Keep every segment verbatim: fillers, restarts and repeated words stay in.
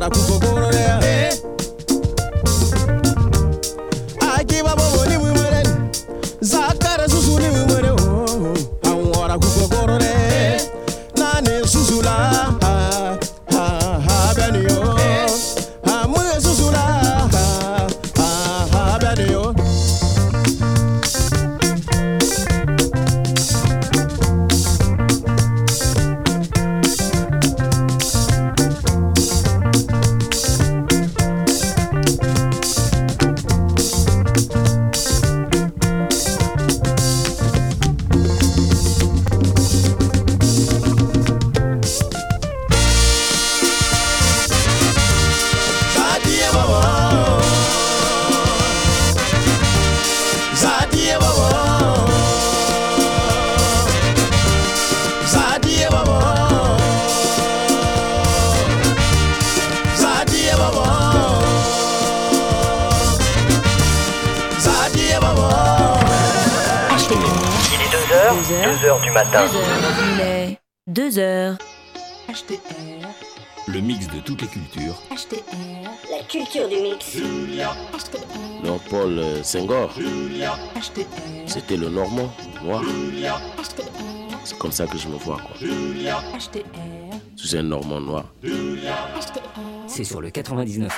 deux heures du matin. Il est deux heures. H T R. Le mix de toutes les cultures. H T R. La culture du mix. H T R. Léopold Senghor. H T R. C'était le Normand, noir. H T R. C'est comme ça que je me vois, quoi. H T R. Je suis un Normand noir. H T R. C'est sur le quatre-vingt-dix-neuf.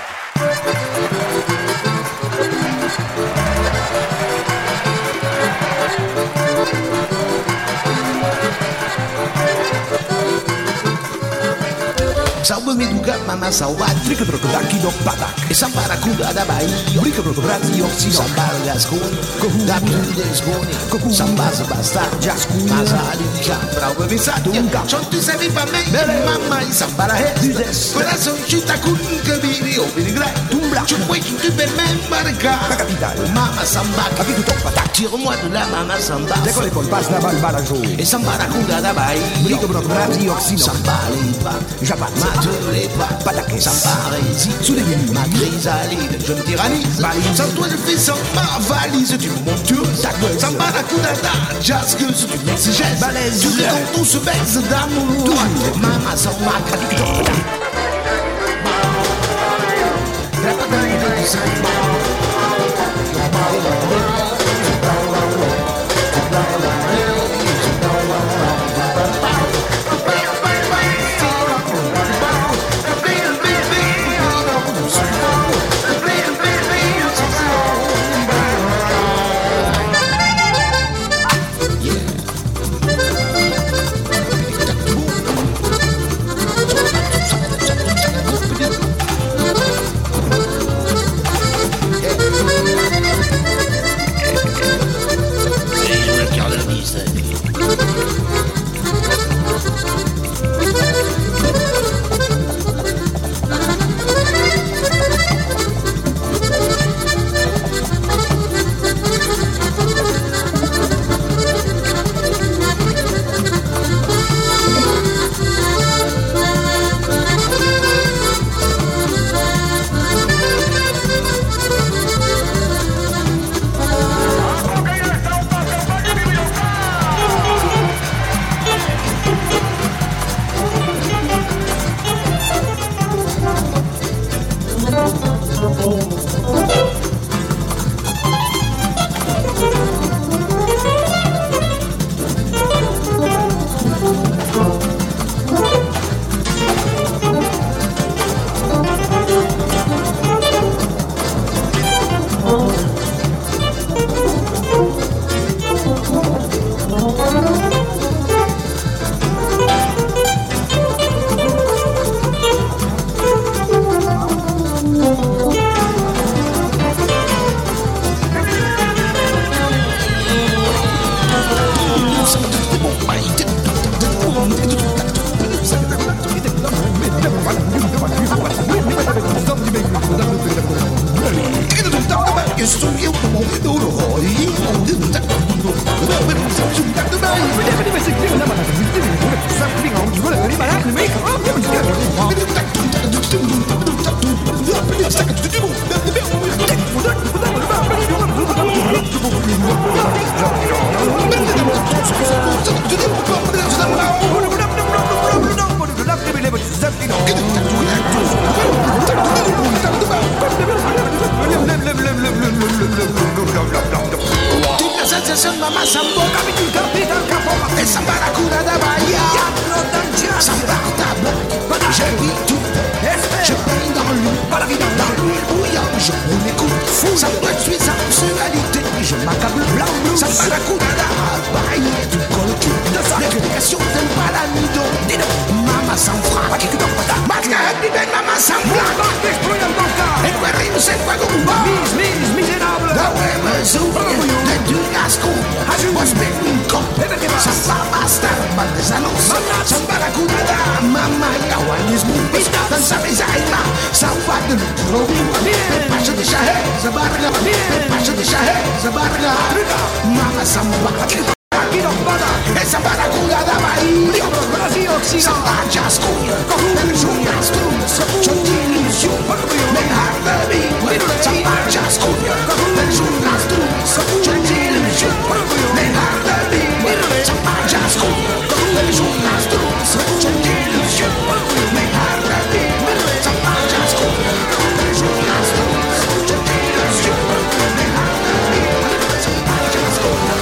Salve Meduga, mama salvat, trica troca daqui do patak. E sambara kuda da Bahia, brica pro Brasil, si sambara gascone, cohu da desgone, cohu sambasa basta, jascu, mazali, jambra, o visado, chon tu sabe pa me, mama e sambara he, coração chuta kun kabiri, o birigra, tumbla, tu foi tu per me marca, la capitale, mama samba, aqui tu topa tak, tire-moi de la mama samba, décolle pour passe la balle balajo, e sambara kuda da Bahia, brica pro Brasil, si sambara, japat tous les pas, pataquet, samba, ici, sous les menus, ma chrysalide, je me tyrannise, valise, sans toi je fais sans ma valise, tu me montes, tu ta gueule, samba, la coudada, jazz, que c'est une exigèse, balèze, tu sais quand on se baise d'amour, toi, maman, samba, cadicto, Ça me suit sa sensualité, je m'accable blanc bleu. Ça me la coulada, baille du collectif. L'explication d'un palamido. Mama sans fra, mascara di ben mama sans fra. E guerrino se fuego cuba. Mis, mis, miserable. Da uema zuba, de du gasco. Vos ben un cop. Sa va bastar, bandesanos. Sa la coulada, mama yawanis mubis. Dan sa bezaima, sa va de l'utro. Pacho de shahe, sa barga. Pacho de shahe, sa barga. Mama samba. Essa baracugada vai Brasil Oxidal Jascuia Jungas Trus Chontilis Menhar da Língua Sambar Jascuia Jungas Trus Chontilis Menhar da Língua Sambar Jascuia Jungas Trus Chontilis Menhar da Língua Sambar Jascuia Jungas Trus Chontilis Menhar da Língua Sambar Jascuia.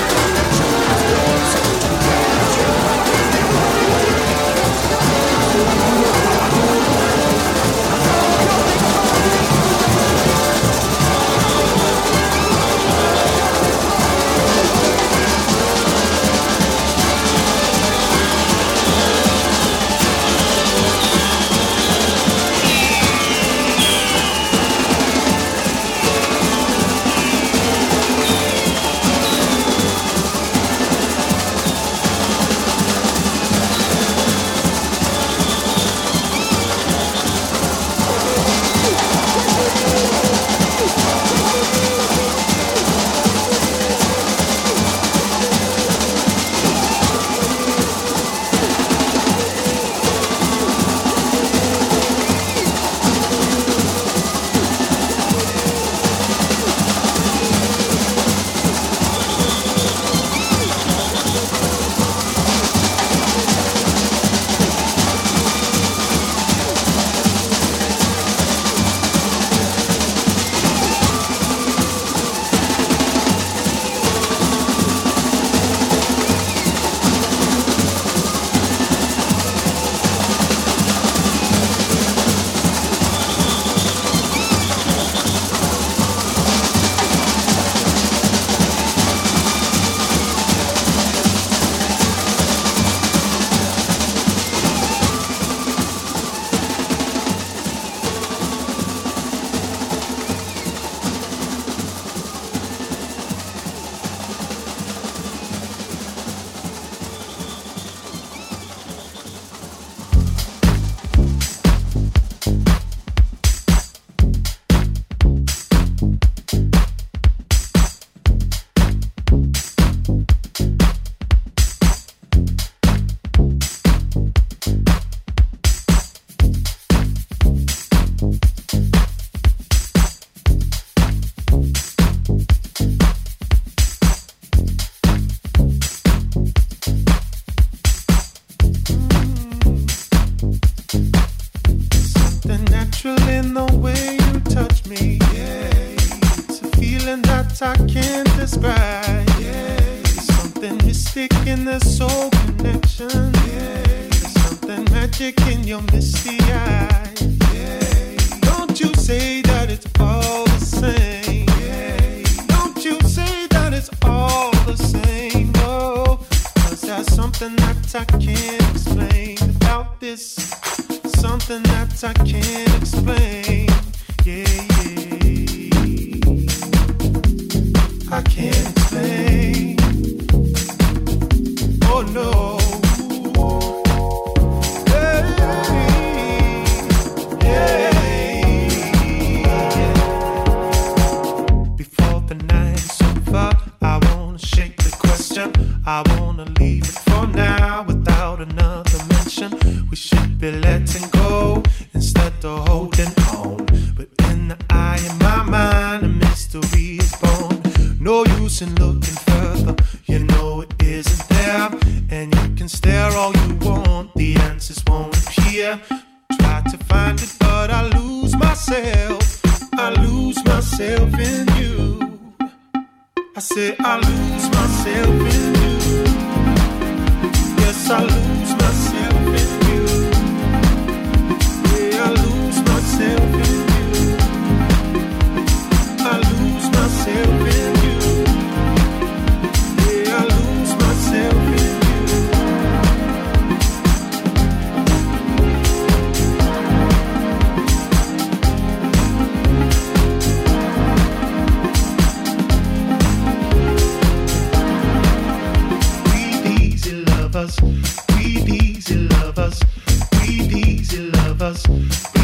I lose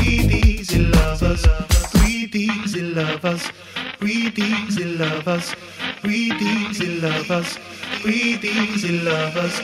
breathe easy lovers, breathe easy lovers, breathe easy lovers, breathe easy lovers, breathe easy lovers.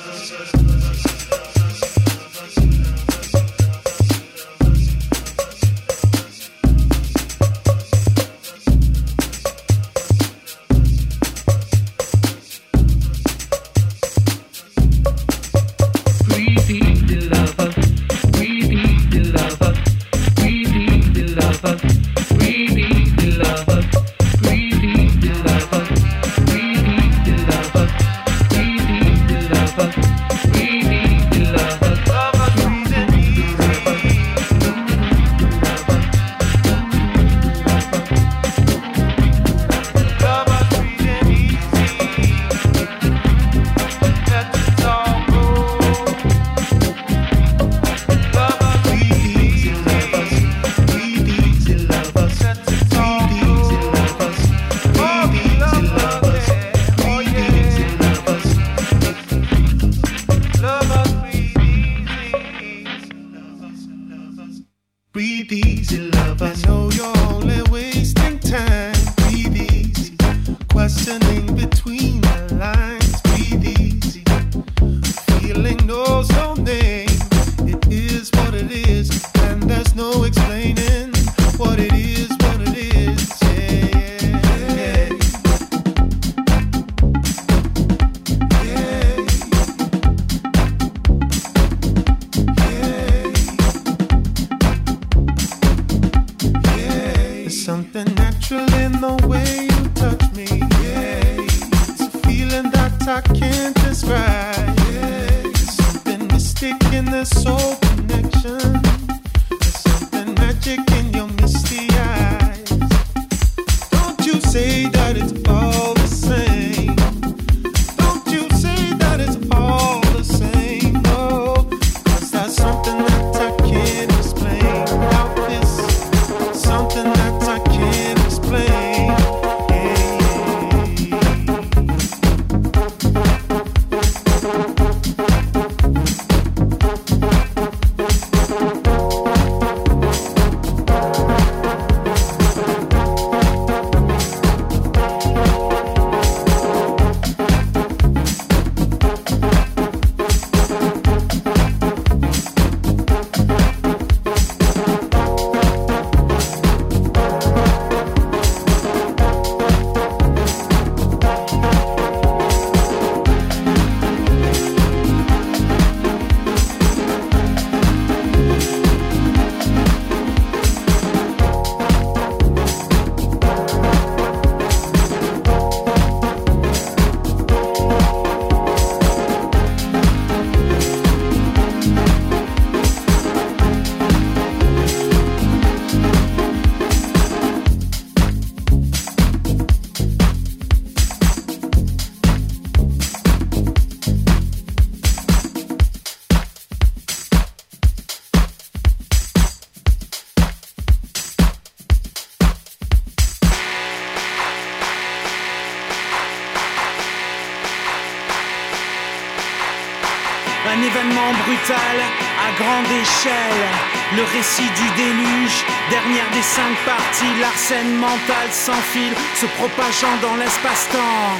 Un événement brutal à grande échelle, le récit du déluge, dernière des cinq parties, l'arsène mental sans fil, se propageant dans l'espace-temps.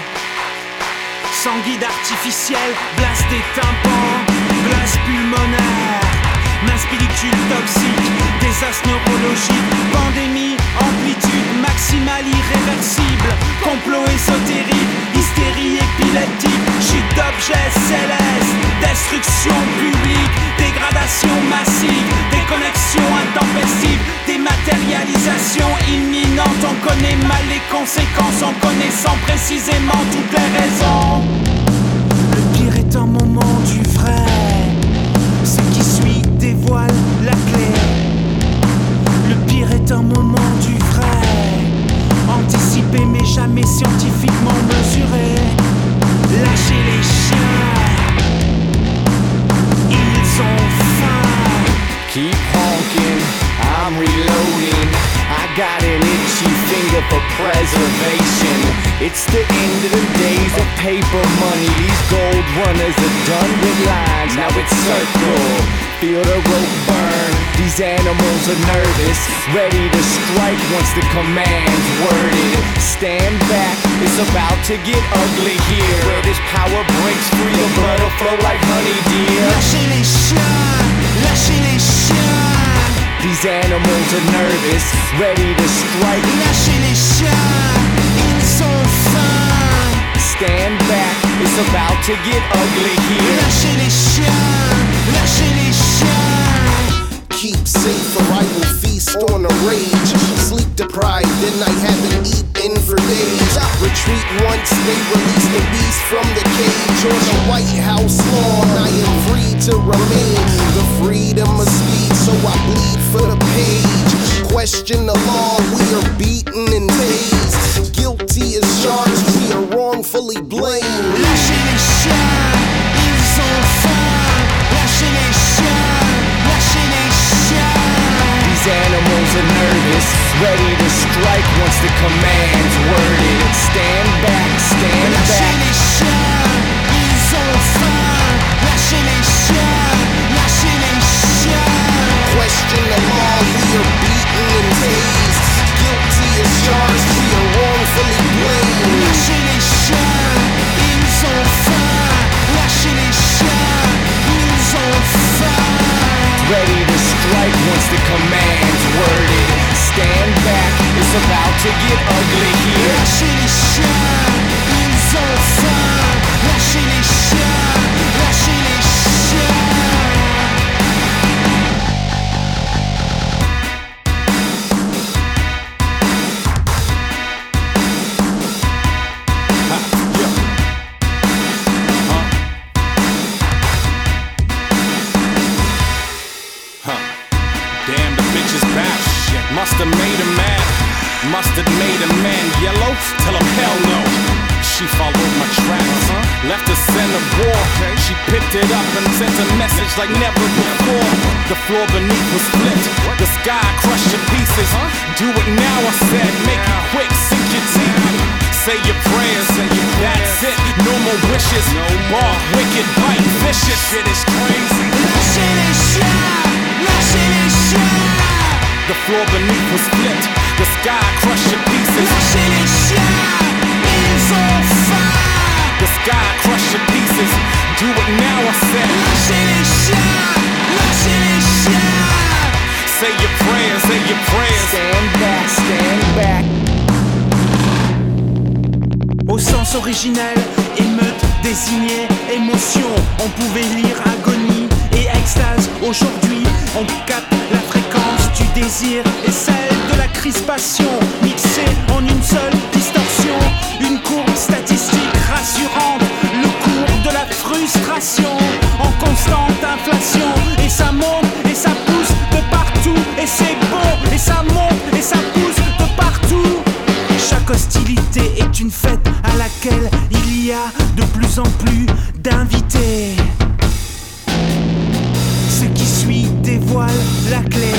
Sans guide artificiel, blast des tympans, glace pulmonaire, main spirituelle toxique, désastre neurologique, pandémie, amplitude maximale irréversible, complot ésotérique, hystérie épileptique, chute d'objets célestes, destruction publique, dégradation massive, déconnexion intempestive, dématérialisation imminente. On connaît mal les conséquences en connaissant précisément toutes les raisons. Le pire est un moment du vrai, ce qui suit dévoile la clé. Le pire est un moment du vrai, anticipé mais jamais scientifiquement mesuré. Lâchez les chiens, ils ont faim. Keep honking, I'm reloading. I got an itchy finger for preservation. It's the end of the days of paper money. These gold runners are done with lines, now it's circle. feel the rope burn. These animals are nervous, ready to strike once the command's worded. Stand back, it's about to get ugly here. Where this power breaks free, the blood will flow like honey, dear. Lâchez les chiens, lâchez les chiens. These animals are nervous, ready to strike. Lâchez les chiens, ils sont fins. Stand back, it's about to get ugly here. Lâchez les chiens, lâchez les chiens. Keep safe or I will feast on a rage. Sleep deprived and I haven't eaten for days. Retreat once they release the beast from the cage. On the White House lawn I am free to remain. The freedom of speech, so I bleed for the page. Question the law, we are beaten and tased. Guilty as charged, we are wrongfully blamed. Lâchez les chiens, ils sont fins. Lâchez les chiens, lâchez les chiens. These animals are nervous, ready to strike once the command's worded. Stand back, stand Lâchez back. les chiens, ils ont faim. Lâchez les chiens, lâchez les chiens. Question the law, we are beaten and tased. Guilty as charged, we are wrongfully blamed. Lâchez les chiens, ils ont faim. Lâchez les chiens, ils ont faim. Ready to strike once the command's worded. Stand back, it's about to get ugly here. Lâchez les chiens, ils ont faim. Lâchez les chiens, lâchez les chiens. Damn, the bitch is back. Must've made a man, must've made a man yellow. Tell him hell no. She followed my tracks, left us in a war. She picked it up and sent a message like never before. The floor beneath was split, the sky crushed to pieces. Do it now, I said, make it quick, sink your teeth. Say your prayers, that's it, no more wishes. Bar, wicked, bite, vicious. Shit is crazy. Lâchez les chiens, lâchez les chiens. The floor beneath was split, the sky crushed to pieces. Lâchez les chiens, ils ont faim. The sky crushed to pieces. Do it now, I said. Lâchez les chiens, lâchez les chiens. Say your prayers, say your prayers. Stand back, stand back. Au sens originel, émeute, désignait émotion. On pouvait lire agonie et extase. Aujourd'hui, on capte la fréquence du désir et celle de la crispation, mixée en une seule distorsion. Une courbe statistique rassurante, le cours de la frustration en constante inflation. Et ça monte et ça pousse de partout. Et c'est bon, et ça monte et ça pousse de partout. Chaque hostilité est une fête à laquelle il y a de plus en plus d'invités. Ce qui suit dévoile la clé.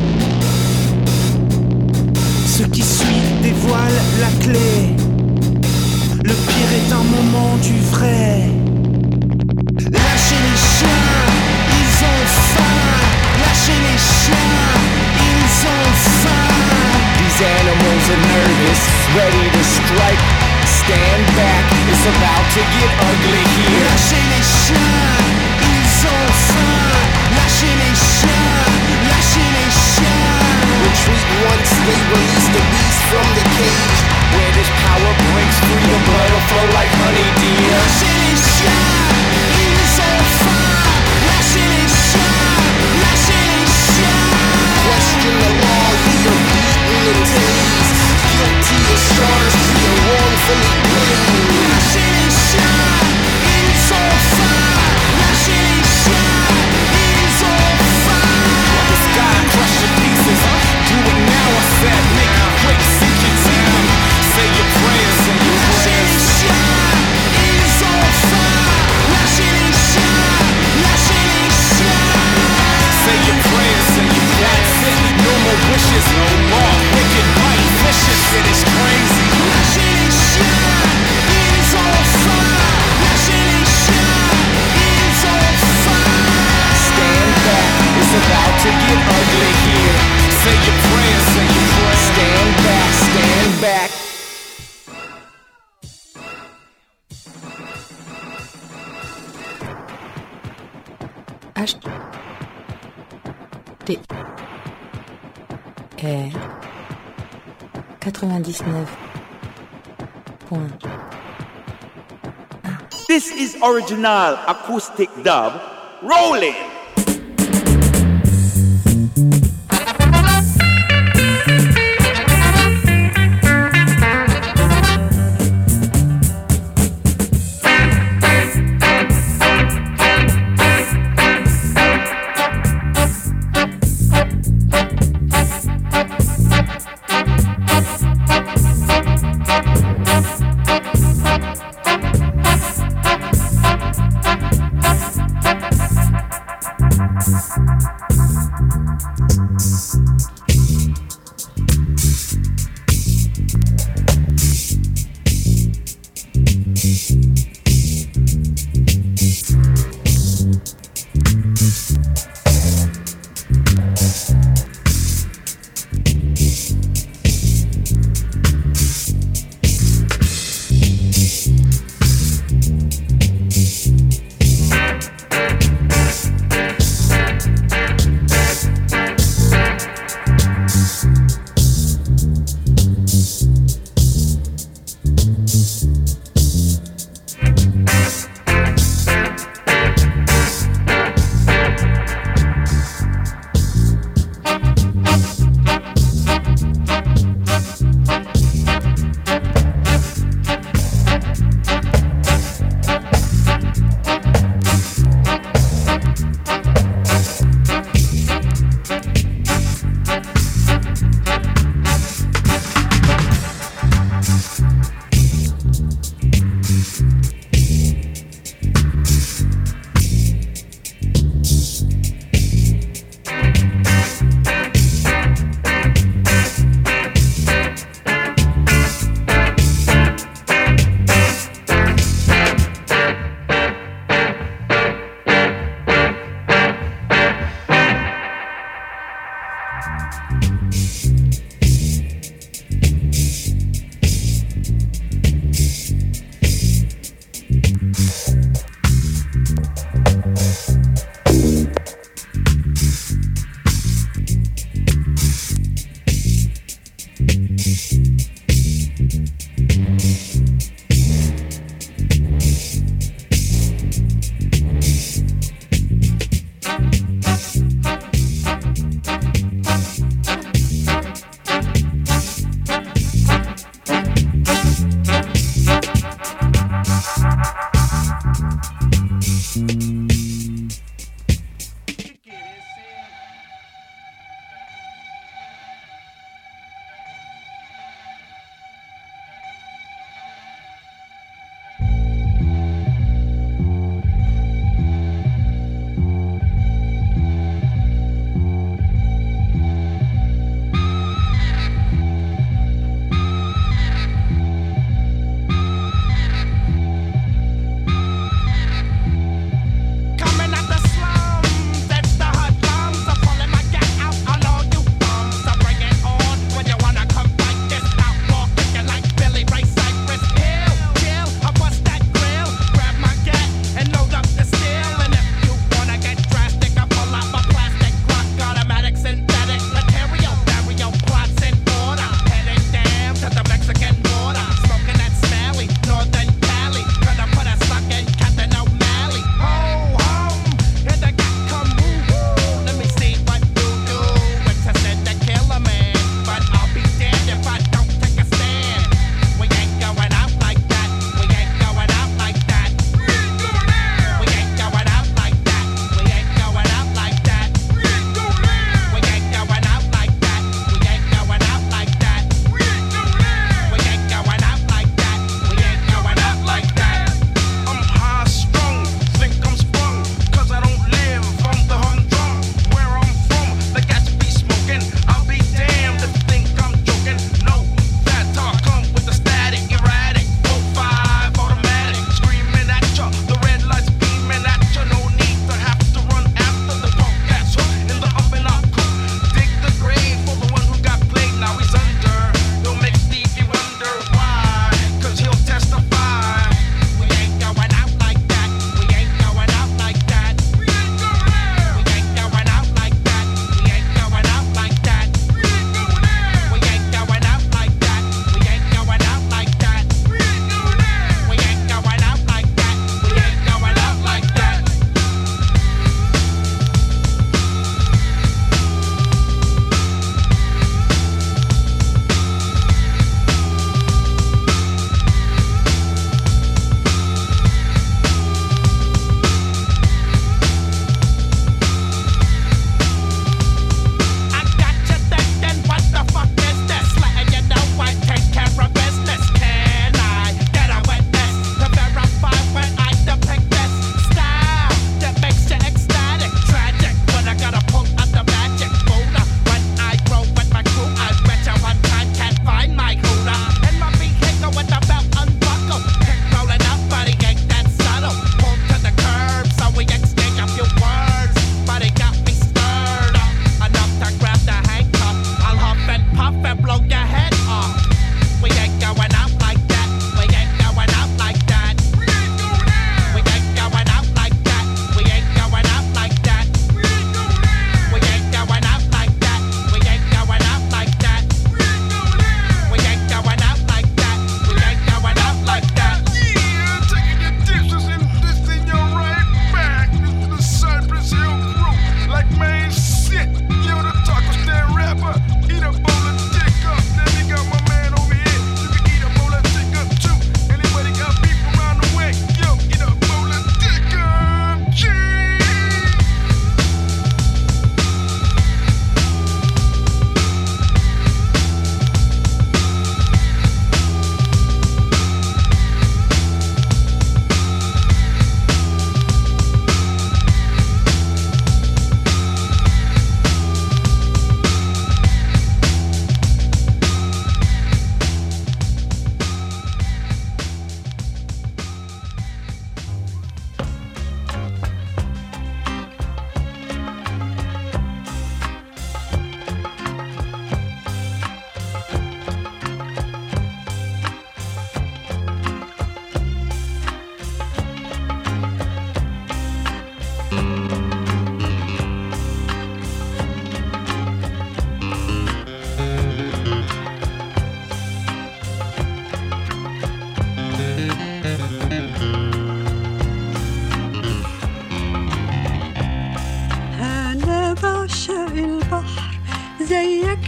Ce qui suit dévoile la clé. Le pire est un moment du vrai. Lâchez les chiens, ils ont faim. Lâchez les chiens, ils ont faim. These animals are nervous, ready to strike. Stand back, it's about to get ugly here. Lâchez les chiens, ils ont faim. Lâchez les chiens, lâchez les chiens. Retreat once they release the beast from the cage. Where this power breaks free, the blood will flow like honey, dear. Lâchez les chiens, ils ont faim. Lâchez les chiens, lâchez les chiens. Question the law, we are beaten and tased. Guilty as charged, we are wrongfully blamed. Lâchez les chiens, ils ont faim. Lâchez les chiens, ils ont faim. The sky crushed to pieces. Do it now, I said. Make it quick, sink your teeth. Say your prayers, say your Lâchez les prayers. chiens, ils ont faim. H T R quatre-vingt-dix-neuf point un. This is original acoustic dub. Rolling.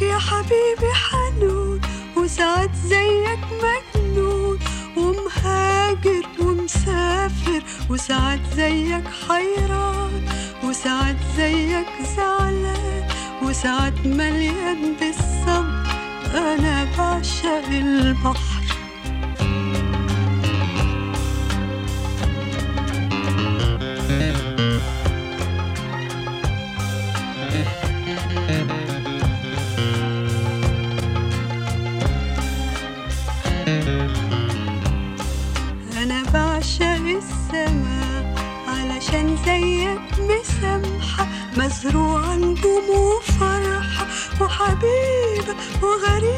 يا حبيبي حنون وساعات زيك مجنون ومهاجر ومسافر وساعات زيك حيران وساعات زيك زعلان وساعات مليان بالصبر. أنا بعشق البحر. أنا بعشق السماء علشان زيك مسامحة مزروعة نجوم وفرحة وحبيبة وغريبة